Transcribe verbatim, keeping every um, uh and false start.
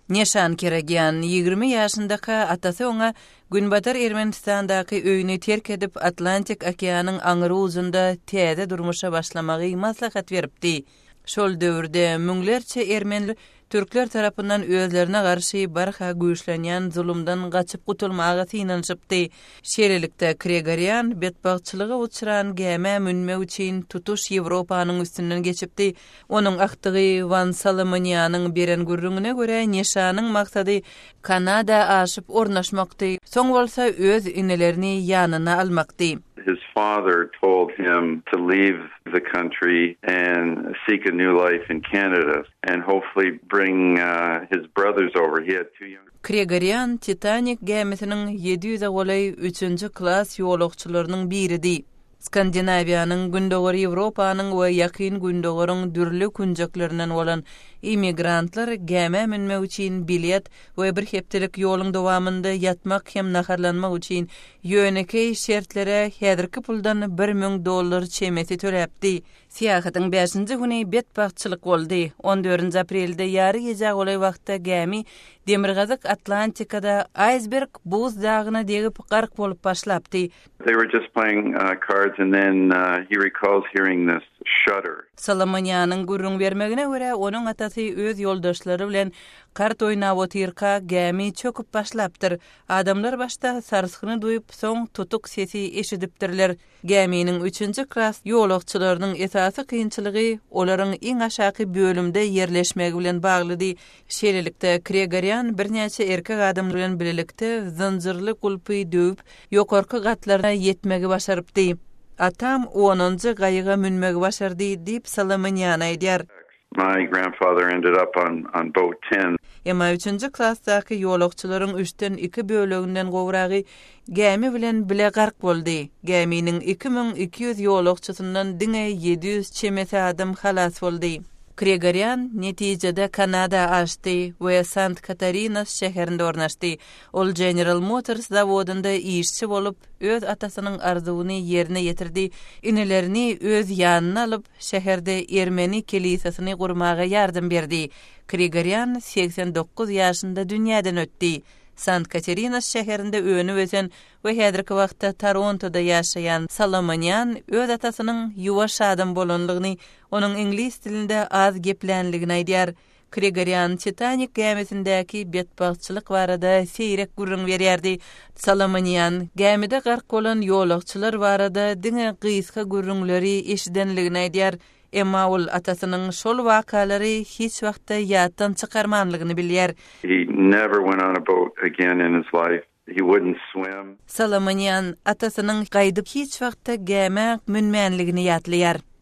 Neşan Kiragian yigirme yaşındaki atası ona Günbatar Ermenistan'daki öýüni terk edip Atlantik okeanyň aňyry uzunda täze durmuşa başlamagy maslahat beripdi. Şol döwürde müňlerçe ermenli türkler tarapyndan özlerine garşy barha güýçlenýän zulumdan gaçyp gutulmagy synanyşypdy. Şeýlelikde Gregorian betbagçylyga uçuran gäme münme üçin tutuş Ýewropanyň üstünden geçipdi. Onuň aktygy Van Salomonianyň beren gürrüňine görä Neşanyň maksady Kanada aşyp ornaşmakdy. Soň bolsa öz inelerini ýanyna almakdy. His father told him to leave the country and seek a new life in Canada and hopefully bring uh, his brothers over. He had two young Gregorian Titanic gemisinin yedi yüz golay üçünçü klas ýolagçylarynyň biridi. Skandinaviýanyň gündogary Ýewropanyň we ýakyn gündogaryň dürli kunjaklerinden bolan immigrantlar gäme minmek üçin bilet we bir hepdelik ýoluň dowamında ýatmak hem naharlanmak üçin ýöneki şertlere häzirki puldan bir ming dollar çemeti töläpdi. Siýahatyň beşinji güni betbagçylyk boldy. on dördünji aprelde ýary gece golay wagtda gämi Demirgazyk Atlantikada iceberg buz dagyna degip gark bolup başlapdy. They were just playing uh, cards and then uh, he recalls hearing this shudder. Salomonianyň gürrüň bermegine görä onuň atasy öz ýoldaşlary bilen kart oýnap otyrka gämi çöküp başlapdyr. Adamlar başda sarskyny duýup soň tutuk sesi eşidipdirler. Gäminiň üçünçi klas ýolagçylarynyň esasy kynçylygy olaryň iň aşaky bölümde ýerleşmegi bilen baglydy. Şeýlelikde Gregorian bir näçe erkek adam bilen birlikde zanjyrly gulpy döwüp ýokarky gatlaryna ýetmegi başarypdy. Atam onuncu gaýyga münmegi başardy diýip Salomonian aýdýar. My grandfather ended up on on boat ten. Emma üçünçi klasdaky ýolagçylaryň üçten iki böleginden gowragy gämi bilen bile gark boldy. Gäminiň iki ming iki yüz ýolagçysyndan diňe ýedi yüz çemeti adam halas boldy. Gregorian netijede Kanada açdy we Sant Catarinas şäherinde ornaşdy. Ol General Motors zawodunda işçi bolup öz atasynyň arzuwyny ýerine ýetirdi. Inelerini öz ýanyna alyp şäherde Ermeni kilisasyny gurmaga ýardym berdi. Gregorian seksen dokuz ýaşynda dünýäden ötdi. Sant Catarinas şäherinde öňü wesen we häzirki wagtda Torontoda ýaşaýan Salomonian öz atasynyň ýuwaş adam bolanlygyny, onuň ingliz dilinde az geplenligini aýdýar. Gregorian Titanic gämisindäki betbagçylyk barada seýrek gürrüň berýärdi. Salomonian gämide gark bolan ýolagçylar barada diňe gyska gürrüňleri eşidenligini aýdýar. Emma ol atasynyň şol wakalary hiç wagtda ýatdan çykarmanlygyny bilýär. He never went on a boat again in his life. He wouldn't swim. Salomonian atasynyň gaýdyp hiç wagtda gäme münmänligini ýatlaýar.